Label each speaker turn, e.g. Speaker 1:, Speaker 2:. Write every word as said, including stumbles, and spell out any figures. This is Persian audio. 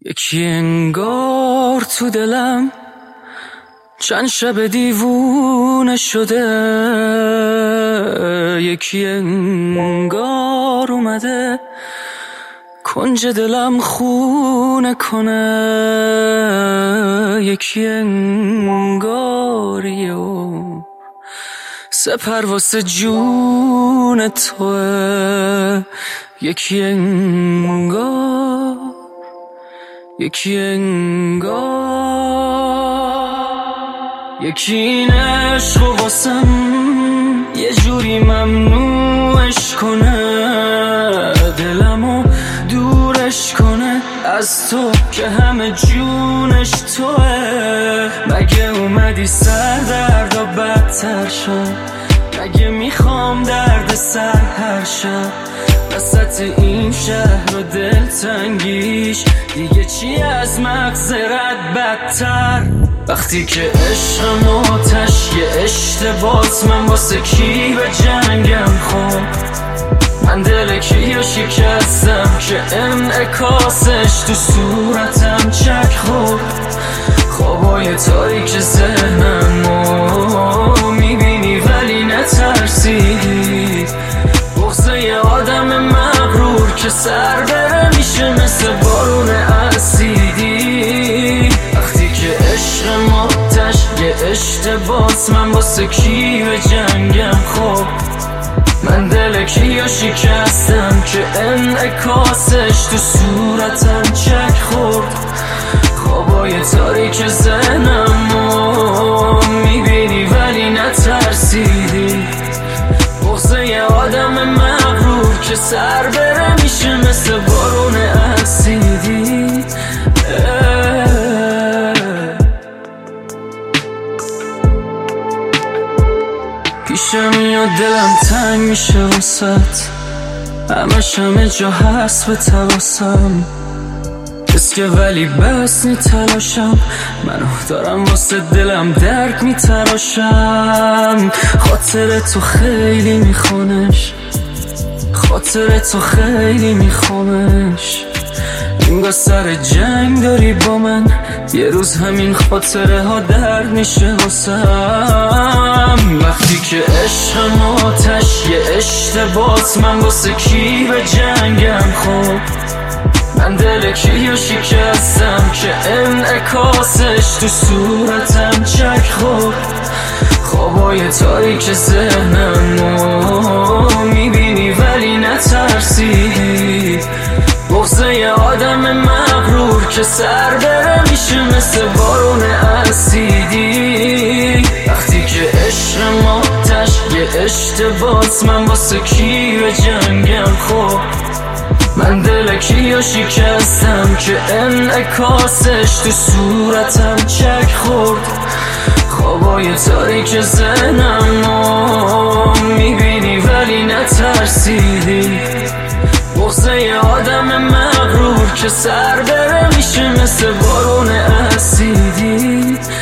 Speaker 1: یکی انگار تو دلم چند شب دیوونه شده، یکی انگار اومده کنج دلم خونه کنه، یکی انگاریه و سپر واسه جون توه، یکی انگار یکی انگار یکی این عشق و واسم یه جوری ممنوعش کنه، دلمو دورش کنه از تو که همه جونش توه. مگه اومدی سر درد و بدتر شد، مگه میخوام درد سر هر شب وسط این شهر و دلتنگیش دیگه چی از مغزرت بدتر. وقتی که عشقم آتش یه اشتباس، من واسه کی به جنگم خب، من دل کیو شکستم که انعکاسش تو صورتم چک خورد. خوابای تاریک ذهنمو میبینی ولی نترسیدی، بغضه یه آدم مغرور که سر بره میشه مثل بارون اسیدی. وقتی که عشق آتش یه اشتباس، من واسه کی به جنگم خب، من دل کیو شکستم که انعکاسش تو صورتم چک خورد. خوابای تاریک ذهنمو میبینی ولی نترسیدی، بغضه یه آدم مغرور که سر بره میشه مثل بارون اسیدی. پیشم میاد دلم تنگ میشه واسط، همش همه جا هست به تواسم اسکه ولی بس نی تلاشم، منو دارم واسه دلم درد میتراشم. خاطر تو خیلی میخونش، خاطر تو خیلی میخوامش، اینگاه سر جنگ داری با من، یه روز همین خاطره ها درد میشه واسم. وقتی که عشقم آتش یه اشتباس، من واسه کی به جنگم خب، من دل کیو شکستم که انعکاسش تو صورتم چک خورد. خوابای تاریک ذهنمو میبینی ولی نترسیدی، بغضه یه آدم مغرور که سر بره میشه مثل بارون اسیدی. وقتی که عشقم آتش یه اشتباس، من واسه کی به جنگم خب، من دل کیو شکستم که انعکاسش تو صورتم چک خورد. خوابای تاریک ذهنمو میبینی ولی نترسیدی، بغضه یه آدم مغرور که سر بره میشه مثل بارون اسیدی.